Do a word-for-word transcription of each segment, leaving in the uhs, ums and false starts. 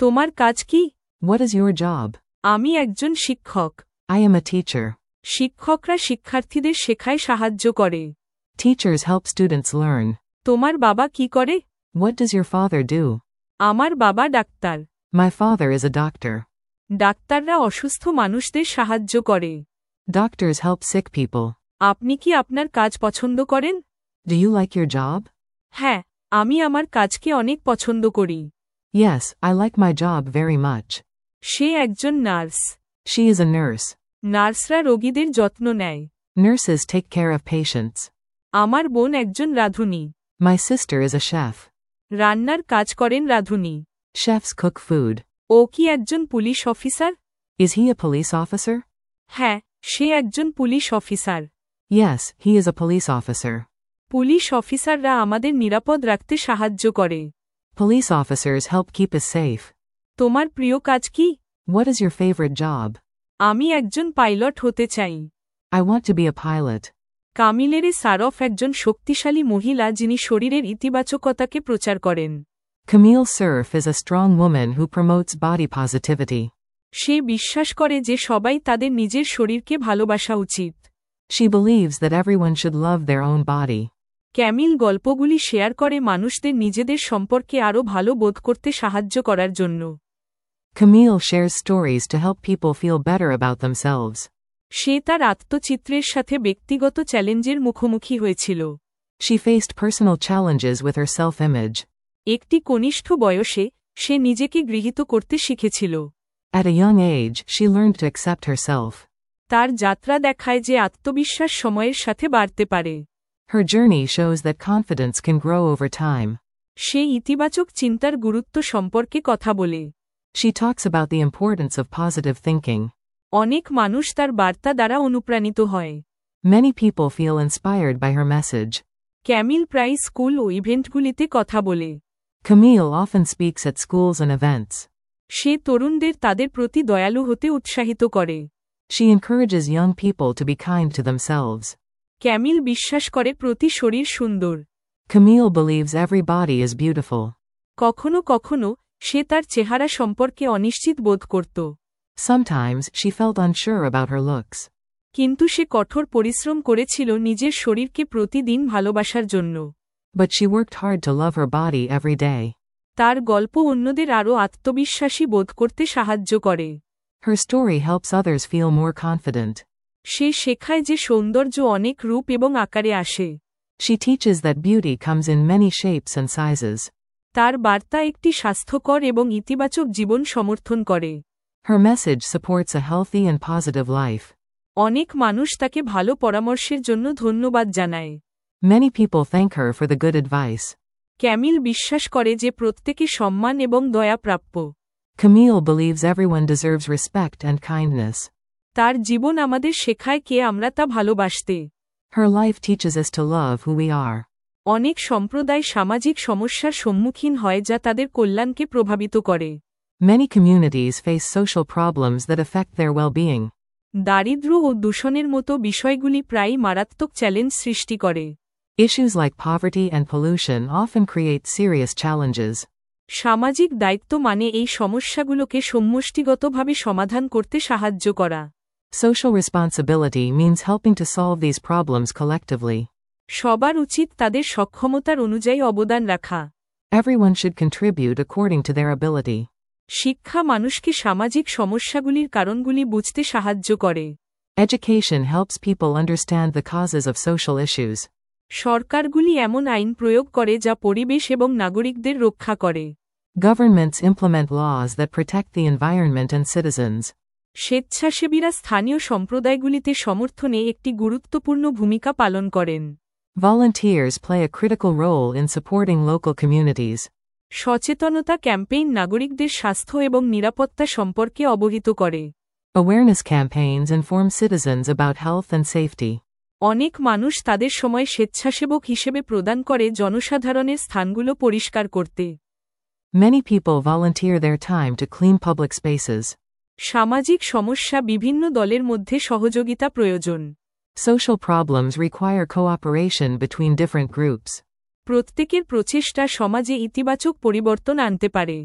তোমার কাজ কি? What is your job? আমি একজন শিক্ষক। I am a teacher. শিক্ষকরা শিক্ষার্থীদের শেখায় সাহায্য করে। Teachers help students learn. তোমার বাবা কি করে? What does your father do? আমার বাবা doctor. My father is a doctor. ডাক্তাররা অসুস্থ মানুষদের সাহায্য করে। Doctors help sick people. আপনি কি আপনার কাজ পছন্দ করেন? Do you like your job? হ্যাঁ, আমি আমার কাজকে অনেক পছন্দ করি। Yes, I like my job very much. সে একজন nurse. She is a nurse. নার্সরা রোগীদের যত্ন নেয়। Nurses take care of patients. আমার বোন একজন রাঁধুনি। My sister is a chef. রান্নার কাজ করেন রাঁধুনি। Chefs cook food. ও কি একজন police officer? Is he a police officer? হ্যাঁ, সে একজন police officer. Yes, he is a police officer. Police অফিসাররা আমাদের নিরাপদ রাখতে সাহায্য করে। Police officers help keep us safe. তোমার প্রিয় কাজ কি? What is your favorite job? আমি একজন পাইলট হতে চাই। I want to be a pilot. কামিলেরে সারফ একজন শক্তিশালী মহিলা যিনি শরীরের ইতিবাচকতাকে প্রচার করেন। Camille Cerf is a strong woman who promotes body positivity. সে বিশ্বাস করে যে সবাই তাদের নিজের শরীরকে ভালোবাসা উচিত। She believes that everyone should love their own body. ক্যামিল গল্পগুলি শেয়ার করে মানুষদের নিজেদের সম্পর্কে আরও ভালো বোধ করতে সাহায্য করার জন্য। Camille shares stories to help people feel better about themselves. সে তার আত্মচিত্রের সাথে ব্যক্তিগত চ্যালেঞ্জের মুখোমুখি হয়েছিল। She faced personal challenges with her self-image. একটি কনিষ্ঠ বয়সে সে নিজেকে গৃহীত করতে শিখেছিল। At a young age, she learned to accept herself. তার যাত্রা দেখায় যে আত্মবিশ্বাস সময়ের সাথে বাড়তে পারে। Her journey shows that confidence can grow over time. সে ইতিবাচক চিন্তার গুরুত্ব সম্পর্কে কথা বলে। She talks about the importance of positive thinking. অনেক মানুষ তার বার্তা দ্বারা অনুপ্রাণিত হয়। Many people feel inspired by her message. ক্যামিল প্রায় স্কুল ও ইভেন্টগুলিতে কথা বলে। Camille often speaks at schools and events. সে তরুণদের তাদের প্রতি দয়ালু হতে উৎসাহিত করে। She encourages young people to be kind to themselves. ক্যামিল বিশ্বাস করে প্রতি শরীর সুন্দর। Camille believes every body is beautiful. কখনো কখনো সে তার চেহারা সম্পর্কে অনিশ্চিত বোধ করত। Sometimes she felt unsure about her looks. কিন্তু সে কঠোর পরিশ্রম করেছিল নিজের শরীরকে প্রতিদিন ভালোবাসার জন্য। But she worked hard to love her body every day. তার গল্প অন্যদের আরও আত্মবিশ্বাসী বোধ করতে সাহায্য করে। Her story helps others feel more confident. সে শেখায় যে সৌন্দর্য অনেক রূপ এবং আকারে আসে। She teaches that beauty comes in many shapes and sizes. তার বার্তা একটি স্বাস্থ্যকর এবং ইতিবাচক জীবন সমর্থন করে। Her message supports a healthy and positive life. অনেক মানুষ তাকে ভালো পরামর্শের জন্য ধন্যবাদ জানায়। Many people thank her for the good advice. ক্যামিল বিশ্বাস করে যে প্রত্যেকে সম্মান এবং দয়া প্রাপ্য। Camille believes everyone deserves respect and kindness. তার জীবন আমাদের শেখায় কে আমরা তা ভালোবাসতে। Her life teaches us to love who we are. অনেক সম্প্রদায় সামাজিক সমস্যার সম্মুখীন হয় যা তাদের কল্যাণকে প্রভাবিত করে। Many communities face social problems that affect their well-being. দারিদ্র্য ও দূষণের মতো বিষয়গুলি প্রায়ই মারাত্মক চ্যালেঞ্জ সৃষ্টি করে। Issues like poverty and pollution often create serious challenges. সামাজিক দায়িত্ব মানে এই সমস্যাগুলোকে সমষ্টিগতভাবে সমাধান করতে সাহায্য করা। Social responsibility means helping to solve these problems collectively. সবার উচিত তাদের সক্ষমতার অনুযায়ী অবদান রাখা। Everyone should contribute according to their ability. শিক্ষা মানুষকে সামাজিক সমস্যাগুলির কারণগুলি বুঝতে সাহায্য করে। Education helps people understand the causes of social issues. সরকারগুলি এমন আইন প্রয়োগ করে যা পরিবেশ এবং নাগরিকদের রক্ষা করে। Governments implement laws that protect the environment and citizens. স্বেচ্ছাসেবীরা স্থানীয় সম্প্রদায়গুলিতে সমর্থনে একটি গুরুত্বপূর্ণ ভূমিকা পালন করেন। Volunteers play a critical role in supporting local communities. সচেতনতা ক্যাম্পেইন নাগরিকদের স্বাস্থ্য এবং নিরাপত্তা সম্পর্কে অবহিত করে। Awareness campaigns inform citizens about health and safety. অনেক মানুষ তাদের সময় স্বেচ্ছাসেবক হিসেবে প্রদান করে জনসাধারণের স্থানগুলো পরিষ্কার করতে। Many people volunteer their time to clean public spaces. সামাজিক সমস্যা বিভিন্ন দলের মধ্যে সহযোগিতা প্রয়োজন। Social problems require cooperation between different groups. প্রত্যেকের প্রচেষ্টা সমাজে ইতিবাচক পরিবর্তন আনতে পারে।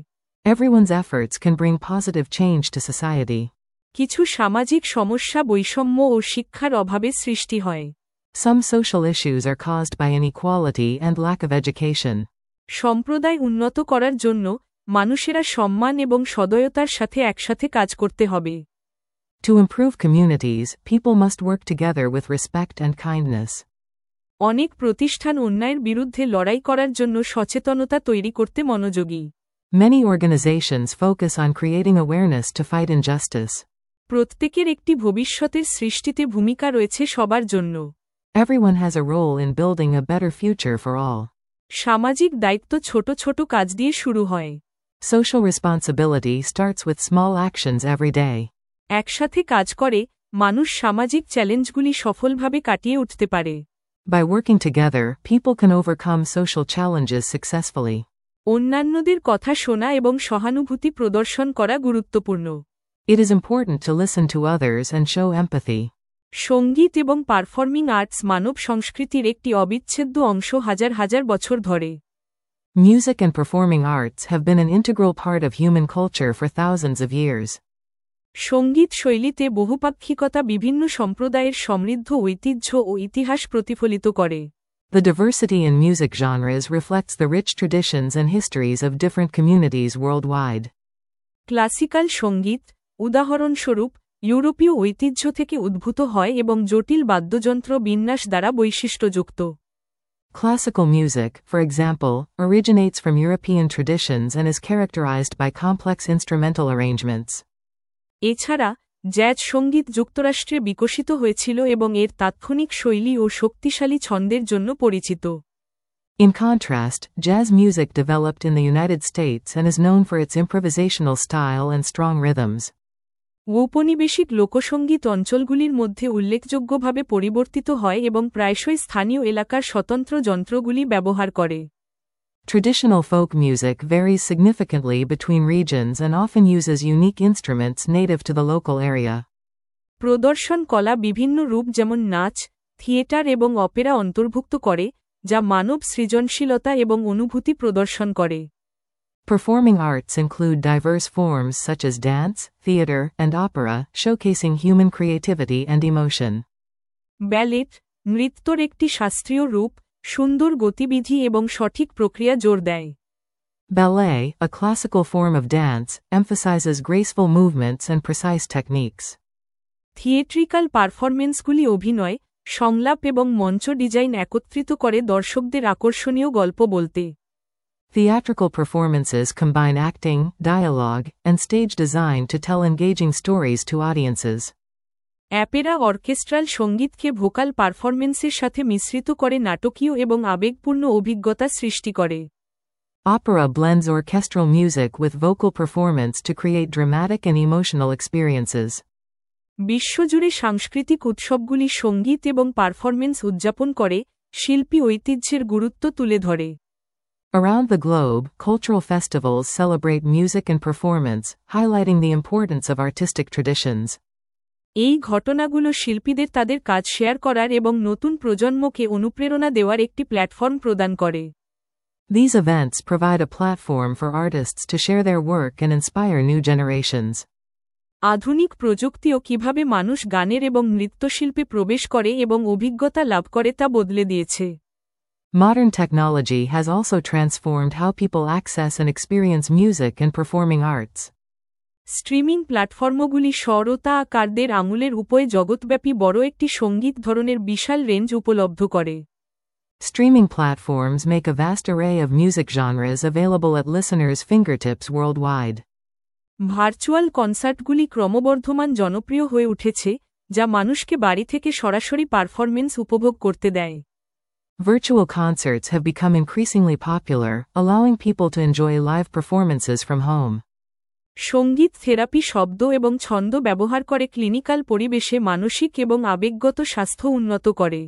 Everyone's efforts can bring positive change to society. কিছু সামাজিক সমস্যা বৈষম্য ও শিক্ষার অভাবে সৃষ্টি হয়। Some social issues are caused by inequality and lack of education. সম্প্রদায় উন্নত করার জন্য মানুষেরা সম্মান এবং সদয়তার সাথে একসাথে কাজ করতে হবে। To improve communities, people must work together with respect and kindness. অনেক প্রতিষ্ঠান অন্যায়ের বিরুদ্ধে লড়াই করার জন্য সচেতনতা তৈরি করতে মনোযোগী। Many organizations focus on creating awareness to fight injustice. প্রত্যেকের একটি ভবিষ্যতের সৃষ্টিতে ভূমিকা রয়েছে সবার জন্য। Everyone has a role in building a better future for all. সামাজিক দায়িত্ব ছোট ছোট কাজ দিয়ে শুরু হয়। Social responsibility starts with small actions every day. একসাথে কাজ করে মানুষ সামাজিক চ্যালেঞ্জগুলি সফলভাবে কাটিয়ে উঠতে পারে। By working together, people can overcome social challenges successfully. অন্যান্যদের কথা শোনা এবং সহানুভূতি প্রদর্শন করা গুরুত্বপূর্ণ। It is important to listen to others and show empathy. সঙ্গীত এবং পারফর্মিং আর্টস মানব সংস্কৃতির একটি অবিচ্ছেদ্য অংশ হাজার হাজার বছর ধরে। Music and performing arts have been an integral part of human culture for thousands of years. সঙ্গীত শৈলীতে বহুপাক্ষিকতা বিভিন্ন সম্প্রদায়ের সমৃদ্ধ ঐতিহ্য ও ইতিহাস প্রতিফলিত করে। The diversity in music genres reflects the rich traditions and histories of different communities worldwide. Classical সঙ্গীত, উদাহরণস্বরূপ, ইউরোপীয় ঐতিহ্য থেকে উদ্ভূত হয় এবং জটিল বাদ্যযন্ত্র বিন্যাস দ্বারা বৈশিষ্ট্যযুক্ত। Classical music, for example, originates from European traditions and is characterized by complex instrumental arrangements. এছাড়া জ্যাজ সঙ্গীত যুক্তরাষ্ট্রে বিকশিত হয়েছিল এবং এর তাৎক্ষণিক শৈলী ও শক্তিশালী ছন্দের জন্য পরিচিত। In contrast, jazz music developed in the United States and is known for its improvisational style and strong rhythms. ঔপনিবেশিক লোকসঙ্গীত অঞ্চলগুলির মধ্যে উল্লেখযোগ্যভাবে পরিবর্তিত হয় এবং প্রায়শই স্থানীয় এলাকার স্বতন্ত্র যন্ত্রগুলি ব্যবহার করে। Traditional folk music varies significantly between regions and often uses unique instruments native to the local area. প্রদর্শন কলা বিভিন্ন রূপ যেমন নাচ, থিয়েটার এবং অপেরা অন্তর্ভুক্ত করে, যা মানব সৃজনশীলতা এবং অনুভূতি প্রদর্শন করে। Performing arts include diverse forms such as dance, theater, and opera, showcasing human creativity and emotion. Ballet, নৃত্যর একটি শাস্ত্রীয় রূপ, সুন্দর গতিবিধি এবং সঠিক প্রক্রিয়া জোর দেয়। Ballet, a classical form of dance, emphasizes graceful movements and precise techniques. Theatrical পারফরমেন্সগুলি অভিনয়, সংলাপ এবং মঞ্চ ডিজাইন একত্রিত করে দর্শকদের আকর্ষণীয় গল্প বলতে। Theatrical performances combine acting, dialogue, and stage design to tell engaging stories to audiences. Opera orchestral সঙ্গীতকে ভোকাল পারফরমেন্সের সাথে মিশ্রিত করে নাটকীয় এবং আবেগপূর্ণ অভিজ্ঞতা সৃষ্টি করে। Opera blends orchestral music with vocal performance to create dramatic and emotional experiences. বিশ্বজুড়ে সাংস্কৃতিক উৎসবগুলি সঙ্গীত এবং পারফরমেন্স উদযাপন করে, শিল্পী ঐতিহ্যের গুরুত্ব তুলে ধরে। Around the globe, cultural festivals celebrate music and performance, highlighting the importance of artistic traditions. এই ঘটনাগুলো শিল্পীদের তাদের কাজ শেয়ার করার এবং নতুন প্রজন্মকে অনুপ্রেরণা দেওয়ার একটি প্ল্যাটফর্ম প্রদান করে। These events provide a platform for artists to share their work and inspire new generations. আধুনিক প্রযুক্তিও কিভাবে মানুষ গানের এবং নৃত্যশিল্পে প্রবেশ করে এবং অভিজ্ঞতা লাভ করে তা বদলে দিয়েছে। Modern technology has also transformed how people access and experience music and performing arts. Streaming প্ল্যাটফর্মগুলি সরতা আকারদের আঙুলের উপরে জগৎব্যাপী বড় একটি সঙ্গীত ধরনের বিশাল রেঞ্জ উপলব্ধ করে। Streaming platforms make a vast array of music genres available at listeners' fingertips worldwide. Virtual কনসার্টগুলি ক্রমবর্ধমান জনপ্রিয় হয়ে উঠেছে, যা মানুষকে বাড়ি থেকে সরাসরি পারফরমেন্স উপভোগ করতে দেয়। Virtual concerts have become increasingly popular, allowing people to enjoy live performances from home. সঙ্গীত থেরাপি শব্দ এবং ছন্দ ব্যবহার করে ক্লিনিক্যাল পরিবেশে মানসিক এবং আবেগগত স্বাস্থ্য উন্নত করে।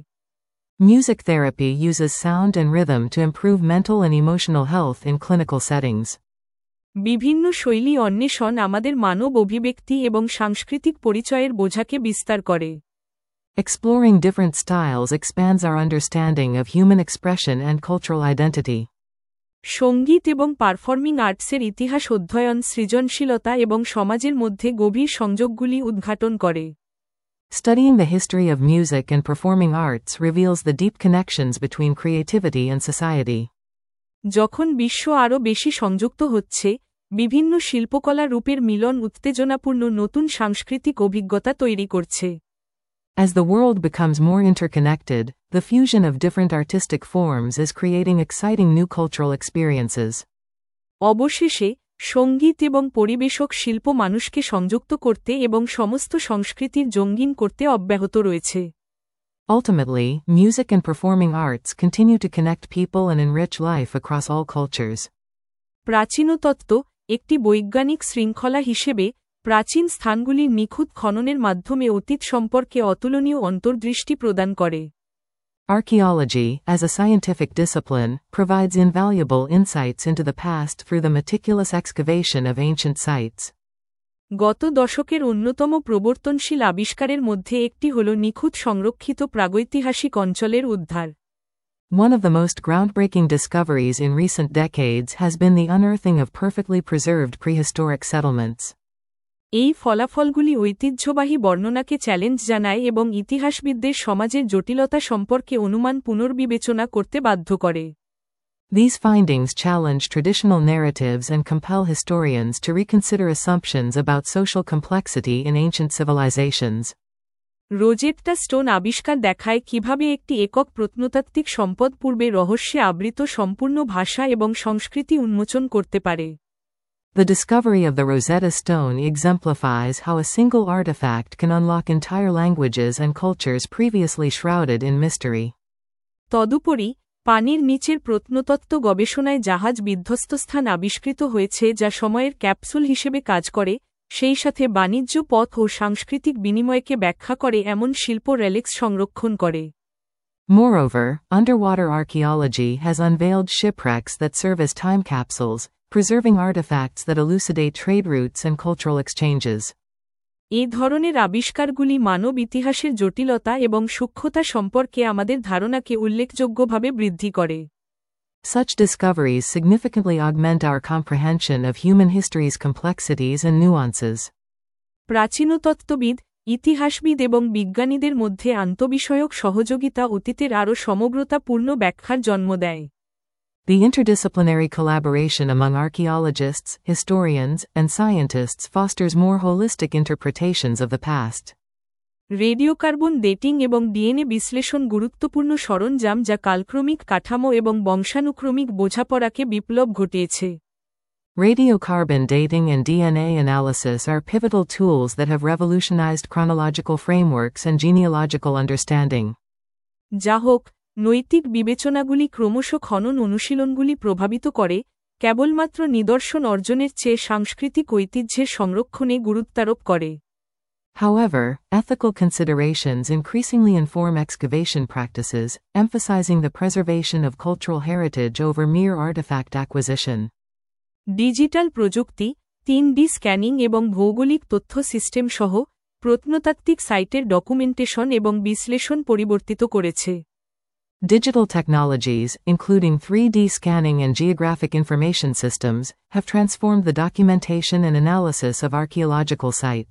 Music therapy uses sound and rhythm to improve mental and emotional health in clinical settings. বিভিন্ন শৈলী অন্বেষণ আমাদের মানব অভিব্যক্তি এবং সাংস্কৃতিক পরিচয়ের বোঝাকে বিস্তার করে। Exploring different styles expands our understanding of human expression and cultural identity. সঙ্গীত এবং পারফর্মিং আর্টসের ইতিহাস অধ্যয়ন সৃজনশীলতা এবং সমাজের মধ্যে গভীর সংযোগগুলি উদ্ঘাটন করে। Studying the history of music and performing arts reveals the deep connections between creativity and society. যখন বিশ্ব আরও বেশি সংযুক্ত হচ্ছে, বিভিন্ন শিল্পকলা রূপের মিলন উত্তেজনাপূর্ণ নতুন সাংস্কৃতিক অভিজ্ঞতা তৈরি করছে। As the world becomes more interconnected, the fusion of different artistic forms is creating exciting new cultural experiences. অবশেষে, সঙ্গীত এবং পরিবেশক শিল্প মানুষকে সংযুক্ত করতে এবং সমস্ত সংস্কৃতির রঙিন করতে অব্যাহত রয়েছে। Ultimately, music and performing arts continue to connect people and enrich life across all cultures. প্রাচীনতত্ত্ব, একটি বৈজ্ঞানিক শৃঙ্খলা হিসেবে, প্রাচীন স্থানগুলির নিখুঁত খননের মাধ্যমে অতীত সম্পর্কে অতুলনীয় অন্তর্দৃষ্টি প্রদান করে। Archaeology, as a scientific discipline, provides invaluable insights into the past through the meticulous excavation of ancient sites. গত দশকের অন্যতম প্রবর্তনশীল আবিষ্কারের মধ্যে একটি হল নিখুঁত সংরক্ষিত প্রাগৈতিহাসিক অঞ্চলের উদ্ধার। One of the most groundbreaking discoveries in recent decades has been the unearthing of perfectly preserved prehistoric settlements. এই ফলাফলগুলি ঐতিহ্যবাহী বর্ণনাকে চ্যালেঞ্জ জানায় এবং ইতিহাসবিদদের সমাজের জটিলতা সম্পর্কে অনুমান পুনর্বিবেচনা করতে বাধ্য করে। These findings challenge traditional narratives and compel historians to reconsider assumptions about social complexity in ancient civilizations. Rosetta stone আবিষ্কার দেখায় কিভাবে একটি একক প্রত্নতাত্ত্বিক সম্পদ পূর্বে রহস্যে আবৃত সম্পূর্ণ ভাষা এবং সংস্কৃতি উন্মোচন করতে পারে। The discovery of the Rosetta Stone exemplifies how a single artifact can unlock entire languages and cultures previously shrouded in mystery. তদুপরি, পানির নিচের প্রত্নতত্ত্ব গবেষণায় জাহাজ বিধ্বস্তস্থান আবিষ্কৃত হয়েছে যা সময়ের ক্যাপসুল হিসেবে কাজ করে, সেই সাথে বাণিজ্য পথ ও সাংস্কৃতিক বিনিময়কে ব্যাখ্যা করে এমন শিল্প রেলিক্স সংরক্ষণ করে। Moreover, underwater archaeology has unveiled shipwrecks that serve as time capsules, preserving artifacts that elucidate trade routes and cultural exchanges. এই ধরনের আবিষ্কারগুলি মানব ইতিহাসের জটিলতা এবং সূক্ষ্মতা সম্পর্কে আমাদের ধারণাকে উল্লেখযোগ্যভাবে বৃদ্ধি করে। Such discoveries significantly augment our comprehension of human history's complexities and nuances. প্রাচীনতত্ত্ববিদ, ইতিহাসবিদ এবং বিজ্ঞানীদের মধ্যে আন্তঃবিষয়ক সহযোগিতা অতীতের আরও সমগ্রতাপূর্ণ ব্যাখ্যার জন্ম দেয়। The interdisciplinary collaboration among archaeologists, historians, and scientists fosters more holistic interpretations of the past. Radiocarbon dating এবং ডিএনএ বিশ্লেষণ গুরুত্বপূর্ণ সরঞ্জাম যা কালক্রমিক কাঠামো এবং বংশানুক্রমিক বোঝাপড়াকে বিপ্লব ঘটিয়েছে। Radiocarbon dating and D N A analysis are pivotal tools that have revolutionized chronological frameworks and genealogical understanding. যা হোক, নৈতিক বিবেচনাগুলি ক্রমশ খনন অনুশীলনগুলি প্রভাবিত করে, কেবলমাত্র নিদর্শন অর্জনের চেয়ে সাংস্কৃতিক ঐতিহ্যের সংরক্ষণে গুরুত্বারোপ করে। However, ethical considerations increasingly inform excavation practices, emphasizing the preservation of cultural heritage over mere artifact acquisition. Digital প্রযুক্তি, তিন ডি স্ক্যানিং এবং ভৌগোলিক তথ্য সিস্টেম সহ প্রত্নতাত্ত্বিক সাইটের ডকুমেন্টেশন এবং বিশ্লেষণ পরিবর্তিত করেছে। Digital technologies, including three D scanning and geographic information systems, have transformed the documentation and analysis of archaeological sites.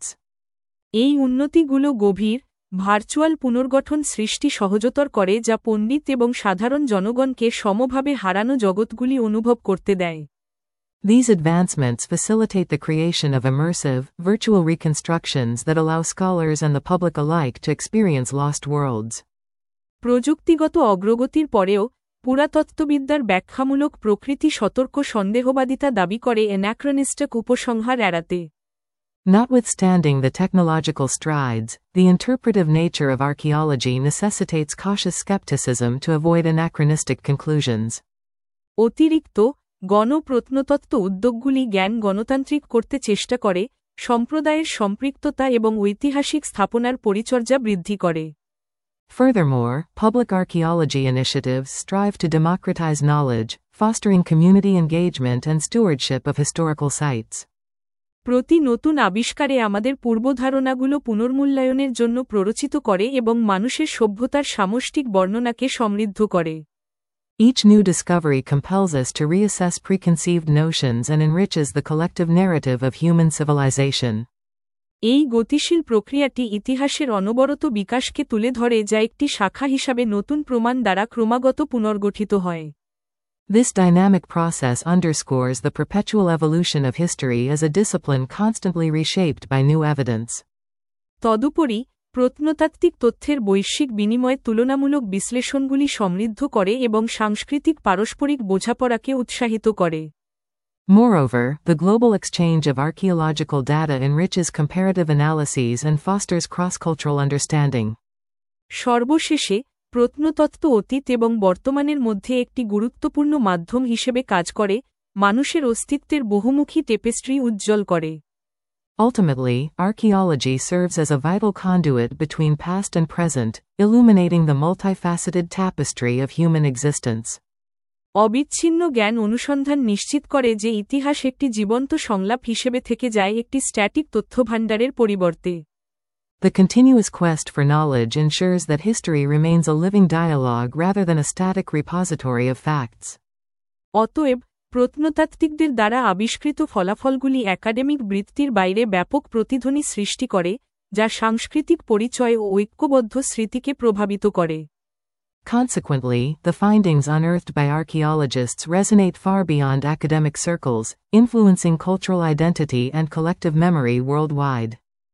এই উন্নতিগুলো গভীর, ভার্চুয়াল পুনর্গঠন সৃষ্টি সহজতর করে যা পণ্ডিত এবং সাধারণ জনগণকে সমভাবে হারানো জগৎগুলি অনুভব করতে দেয়। These advancements facilitate the creation of immersive, virtual reconstructions that allow scholars and the public alike to experience lost worlds. প্রযুক্তিগত অগ্রগতির পরেও, পুরাতত্ত্ববিদ্যার ব্যাখ্যামূলক প্রকৃতি সতর্ক সন্দেহবাদিতা দাবি করে অ্যানাক্রনিস্টিক উপসংহার এড়াতে। Notwithstanding the technological strides, the interpretive nature of archaeology necessitates cautious skepticism to avoid anachronistic conclusions. অতিরিক্ত, গণ প্রত্নতত্ত্ব উদ্যোগগুলি জ্ঞান গণতান্ত্রিক করতে চেষ্টা করে, সম্প্রদায়ের সম্পৃক্ততা এবং ঐতিহাসিক স্থাপনার পরিচর্যা বৃদ্ধি করে। Furthermore, public archaeology initiatives strive to democratize knowledge, fostering community engagement and stewardship of historical sites. প্রতি নতুন আবিষ্কারে আমাদের পূর্বধারণাগুলো পুনর্মূল্যায়নের জন্য প্ররোচিত করে এবং মানুষের সভ্যতার সামষ্টিক বর্ণনাকে সমৃদ্ধ করে। Each new discovery compels us to reassess preconceived notions and enriches the collective narrative of human civilization. এই গতিশীল প্রক্রিয়াটি ইতিহাসের অনবরত বিকাশকে তুলে ধরে যা একটি শাখা হিসাবে নতুন প্রমাণ দ্বারা ক্রমাগত পুনর্গঠিত হয়। This dynamic process underscores the perpetual evolution of history as a discipline constantly reshaped by new evidence. তদুপরি, প্রত্নতাত্ত্বিক তথ্যের বৈশ্বিক বিনিময়ে তুলনামূলক বিশ্লেষণগুলি সমৃদ্ধ করে এবং সাংস্কৃতিক পারস্পরিক বোঝাপড়াকে উৎসাহিত করে। Moreover, the global exchange of archaeological data enriches comparative analyses and fosters cross-cultural understanding. সর্বশেষে, প্রত্নতত্ত্ব অতীত এবং বর্তমানের মধ্যে একটি গুরুত্বপূর্ণ মাধ্যম হিসেবে কাজ করে, মানুষের অস্তিত্বের বহুমুখী টেপেস্ট্রি উজ্জ্বল করে। Ultimately, archaeology serves as a vital conduit between past and present, illuminating the multifaceted tapestry of human existence. অবিচ্ছিন্ন জ্ঞান অনুসন্ধান নিশ্চিত করে যে ইতিহাস একটি জীবন্ত সংলাপ হিসেবে থেকে যায় একটি স্ট্যাটিক তথ্যভাণ্ডারের পরিবর্তে। The continuous quest for knowledge ensures that history remains a living dialogue rather than a static repository of facts. অতএব, প্রত্নতাত্ত্বিকদের দ্বারা আবিষ্কৃত ফলাফলগুলি একাডেমিক বৃত্তির বাইরে ব্যাপক প্রতিধ্বনি সৃষ্টি করে, যা সাংস্কৃতিক পরিচয় ও ঐক্যবদ্ধ স্মৃতিকে প্রভাবিত করে। Consequently, the findings unearthed by archaeologists resonate far beyond academic circles, influencing cultural identity and collective memory worldwide.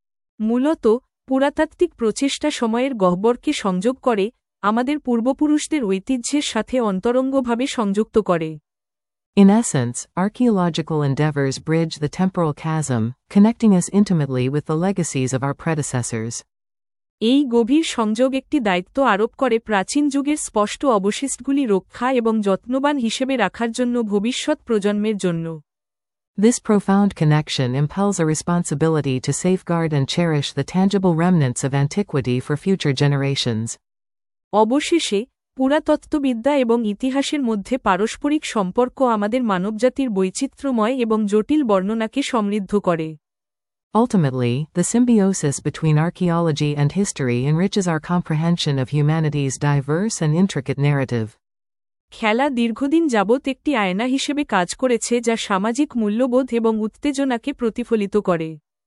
মূলত, পুরাতাত্ত্বিক প্রচেষ্টা সময়ের গহ্বরকে সংযোগ করে, আমাদের পূর্বপুরুষদের ঐতিহ্যের সাথে অন্তরঙ্গভাবে সংযুক্ত করে। In essence, archaeological endeavors bridge the temporal chasm, connecting us intimately with the legacies of our predecessors. এই গভীর সংযোগ একটি দায়িত্ব আরোপ করে প্রাচীন যুগের স্পষ্ট অবশিষ্টগুলি রক্ষা এবং যত্নবান হিসেবে রাখার জন্য ভবিষ্যৎ প্রজন্মের জন্য। This profound connection impels a responsibility to safeguard and cherish the tangible remnants of antiquity for future generations. অবশেষে, পুরাতত্ত্ববিদ্যা এবং ইতিহাসের মধ্যে পারস্পরিক সম্পর্ক আমাদের মানবজাতির বৈচিত্র্যময় এবং জটিল বর্ণনাকে সমৃদ্ধ করে। Ultimately, the symbiosis between archaeology and history enriches our comprehension of humanity's diverse and intricate narrative. খেলা দীর্ঘদিন যাবৎ একটি আয়না হিসেবে কাজ করেছে যা সামাজিক মূল্যবোধ এবং উত্তেজনাকে প্রতিফলিত করে।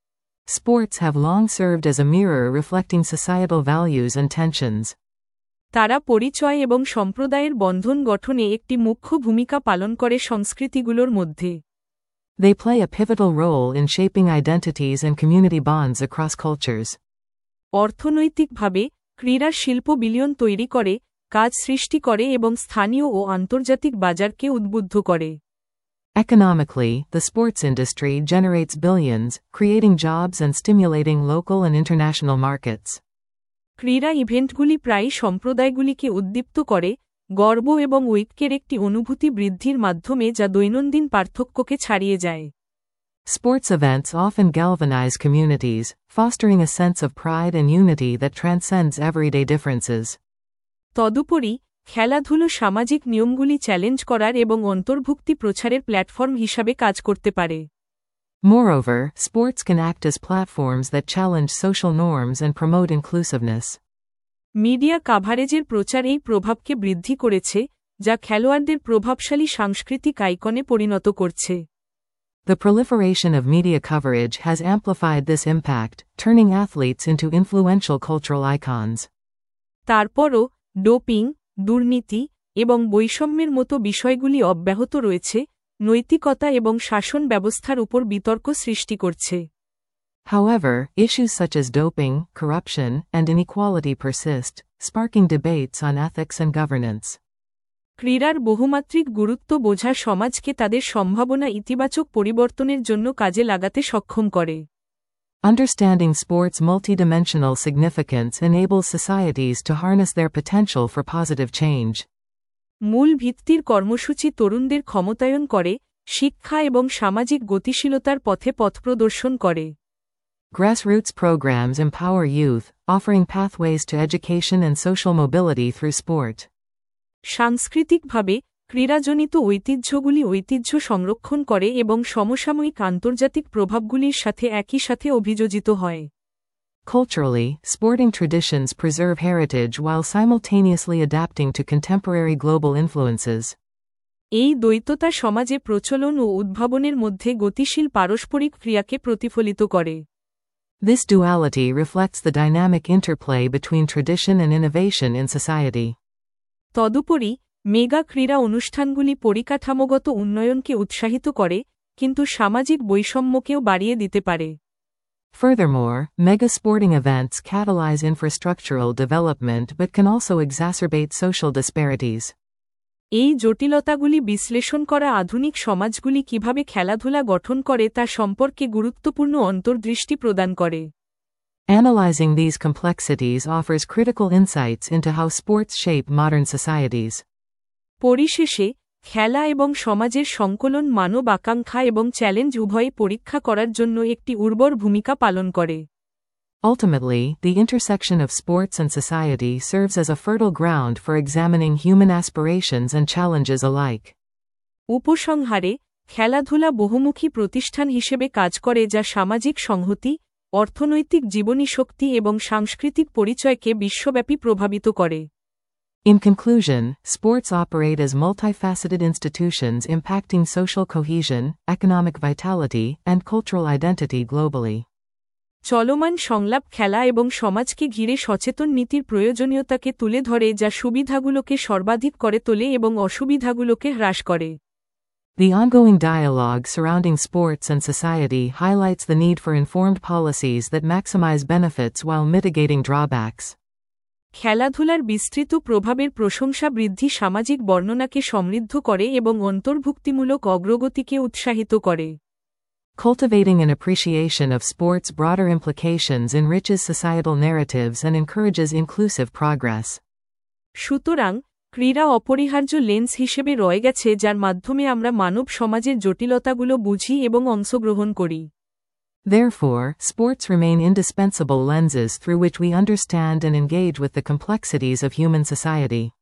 Sports have long served as a mirror reflecting societal values and tensions. তারা পরিচয় এবং সম্প্রদায়ের বন্ধন গঠনে একটি মুখ্য ভূমিকা পালন করে সংস্কৃতিগুলোর মধ্যে। They play a pivotal role in shaping identities and community bonds across cultures. অর্থনৈতিকভাবে, ক্রীড়া শিল্প বিলিয়ন তৈরি করে, কাজ সৃষ্টি করে এবং স্থানীয় ও আন্তর্জাতিক বাজারকে উদ্বুদ্ধ করে। Economically, the sports industry generates billions, creating jobs and stimulating local and international markets. ক্রীড়া ইভেন্টগুলি প্রায়ই সম্প্রদায়গুলিকে উদ্দীপ্ত করে, গর্ব এবং ঐক্যের একটি অনুভূতি বৃদ্ধির মাধ্যমে যা দৈনন্দিন পার্থক্যকে ছাড়িয়ে যায়। Sports events often galvanize communities, fostering a sense of pride and unity that transcends everyday differences. তদুপরি, খেলাধুলো সামাজিক নিয়মগুলি চ্যালেঞ্জ করার এবং অন্তর্ভুক্তি প্রচারের প্ল্যাটফর্ম হিসাবে কাজ করতে পারে। Moreover, sports can act as platforms that challenge social norms and promote inclusiveness. Media কাভারেজের প্রচার এই প্রভাবকে বৃদ্ধি করেছে, যা খেলোয়াড়দের প্রভাবশালী সাংস্কৃতিক আইকনে পরিণত করছে। The proliferation of media coverage has amplified this impact, turning athletes into influential cultural icons. তারপরও, ডোপিং, দুর্নীতি, এবং বৈষম্যের মতো বিষয়গুলি অব্যাহত রয়েছে, নৈতিকতা এবং শাসন ব্যবস্থার উপর বিতর্ক সৃষ্টি করছে। However, issues such as doping, corruption, and inequality persist, sparking debates on ethics and governance. ক্রীড়ার বহুমাত্রিক গুরুত্ব বোঝা সমাজকে তাদের সম্ভাবনা ইতিবাচক পরিবর্তনের জন্য কাজে লাগাতে সক্ষম করে। Understanding sports' multidimensional significance enables societies to harness their potential for positive change. মূল ভিত্তির কর্মসূচি তরুণদের ক্ষমতায়ন করে, শিক্ষা এবং সামাজিক গতিশীলতার পথে পথপ্রদর্শন করে। Grassroots programs empower youth, offering pathways to education and social mobility through sport. সাংস্কৃতিকভাবে, ক্রীড়াজনিত ঐতিহ্যগুলি ঐতিহ্য সংরক্ষণ করে এবং সমসাময়িক আন্তর্জাতিক প্রভাবগুলির সাথে একই সাথে অভিযোজিত হয়। Culturally, sporting traditions preserve heritage while simultaneously adapting to contemporary global influences. এই দ্বৈততা সমাজে প্রচলন ও উদ্ভাবনের মধ্যে গতিশীল পারস্পরিক ক্রিয়াকে প্রতিফলিত করে। This duality reflects the dynamic interplay between tradition and innovation in society. তদুপরি, মেগা ক্রীড়া অনুষ্ঠানগুলি পরিকাঠামোগত উন্নয়নকে উৎসাহিত করে, কিন্তু সামাজিক বৈষম্যকেও বাড়িয়ে দিতে পারে। Furthermore, mega sporting events catalyze infrastructural development but can also exacerbate social disparities. এই জটিলতাগুলি বিশ্লেষণ করা আধুনিক সমাজগুলি কিভাবে খেলাধুলা গঠন করে তা সম্পর্কে গুরুত্বপূর্ণ অন্তর্দৃষ্টি প্রদান করে। Analyzing these complexities offers critical insights into how sports shape modern societies. পরিশেষে, খেলা এবং সমাজের সংকলন মানব আকাঙ্ক্ষা এবং চ্যালেঞ্জ উভয়ে পরীক্ষা করার জন্য একটি উর্বর ভূমিকা পালন করে। Ultimately, the intersection of sports and society serves as a fertile ground for examining human aspirations and challenges alike. উপসংহারে, খেলাধুলা বহুমুখী প্রতিষ্ঠান হিসেবে কাজ করে যা সামাজিক সংহতি, অর্থনৈতিক জীবনীশক্তি এবং সাংস্কৃতিক পরিচয়কে বিশ্বব্যাপী প্রভাবিত করে। In conclusion, sports operate as multifaceted institutions impacting social cohesion, economic vitality, and cultural identity globally. চলমান সংলাপ খেলা এবং সমাজকে ঘিরে সচেতন নীতির প্রয়োজনীয়তাকে তুলে ধরে যা সুবিধাগুলোকে সর্বাধিক করে তোলে এবং অসুবিধাগুলোকে হ্রাস করে। The ongoing dialogue surrounding sports and society highlights the need for informed policies that maximize benefits while mitigating drawbacks. খেলাধুলার বিস্তৃত প্রভাবের প্রশংসা বৃদ্ধি সামাজিক বর্ণনাকে সমৃদ্ধ করে এবং অন্তর্ভুক্তিমূলক অগ্রগতিকে উৎসাহিত করে। Cultivating an appreciation of sports' broader implications enriches societal narratives and encourages inclusive progress. সুতরাং, ক্রীড়া অপরিহার্য লেন্স হিসেবে রয়ে গেছে যার মাধ্যমে আমরা মানব সমাজের জটিলতাগুলো বুঝি এবং অংশগ্রহণ করি। Therefore, sports remain indispensable lenses through which we understand and engage with the complexities of human society.